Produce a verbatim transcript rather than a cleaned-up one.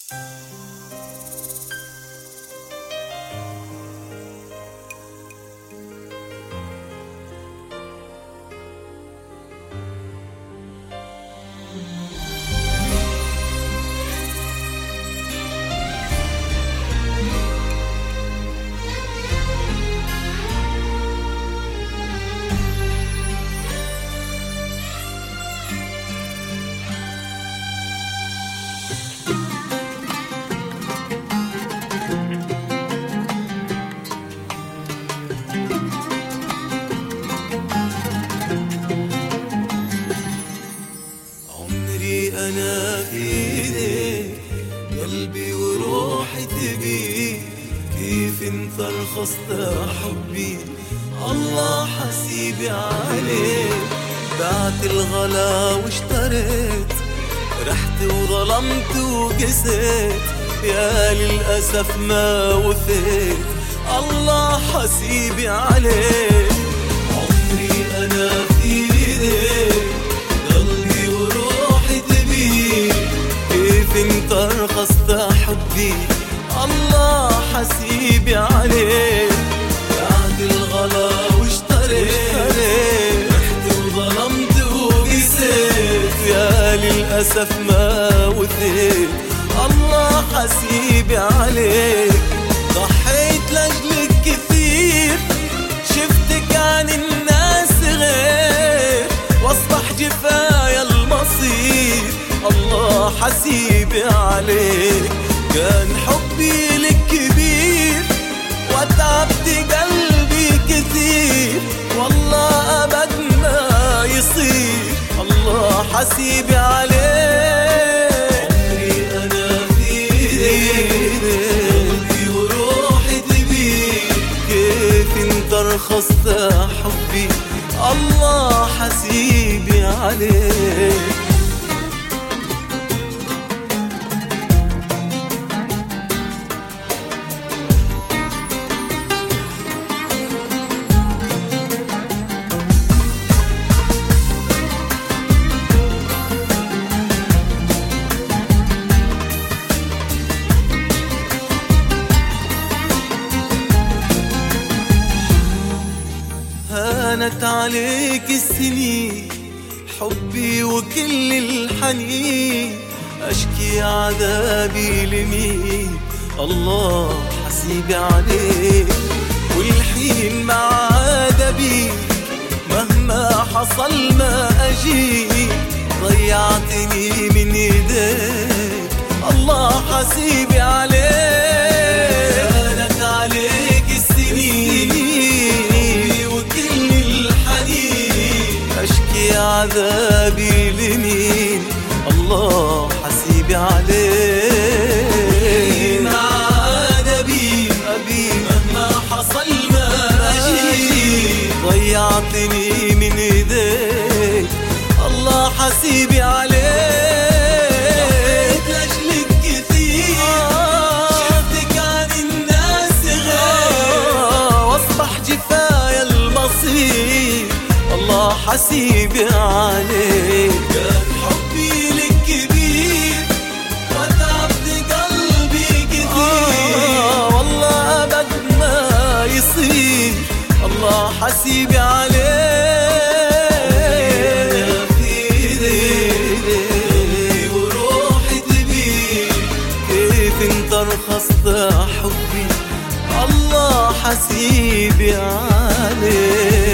أنا في إيديك، قلبي وروحي تبيك، كيف انت رخصت حبي، الله حسيبي عليك. بعت الغلا واشتريت، رحت وظلمت وقسيت، يا للأسف ما وفيت، الله حسيبي عليك. عمري أنا في إيديك، كيف انت رخصت حبي، الله حسيبي عليك. بعد الغلا واشتريت، رحت وظلمت وقسيت، يا للأسف ما وفيت، الله حسيبي عليك. ضحيت لأجلك كثير، شفتك عن الناس غير، واصبح جفايا المصير، الله حسيبي عليك. كان حبي لك كبير، وتعبت قلبي كثير، والله أبد ما يصير، الله حسيبي عليك. عمري أنا في إيديك، قلبي وروحي تبيك، كيف انت رخصت حبي، الله حسيبي عليك. هانت عليك السنين، حبي وكل الحنين، أشكي عذابي لمين، الله حسيبي عليك. والحين ما عاد بيك، مهما حصل ما أجيك، ضيعتني من ايديك، الله حسيبي عليك. هانت عليك السنين، أشكي عذابي لمين، الله حسيبي عليك. ما عاد بي أبي، مهما حصل ما أجيك، ضيعتني من ايديك، الله حسيبي عليك. لأجلك كثير، شفتك عن الناس غير، واصبح جفايا المصير، الله حسيبي عليك. كان حبي لك كبير، وتعبت قلبي كثير، آه والله أبد ما يصير، الله حسيبي عليك. في إيديك، قلبي وروحي تبيك، كيف انت رخصت حبي، الله حسيبي عليك.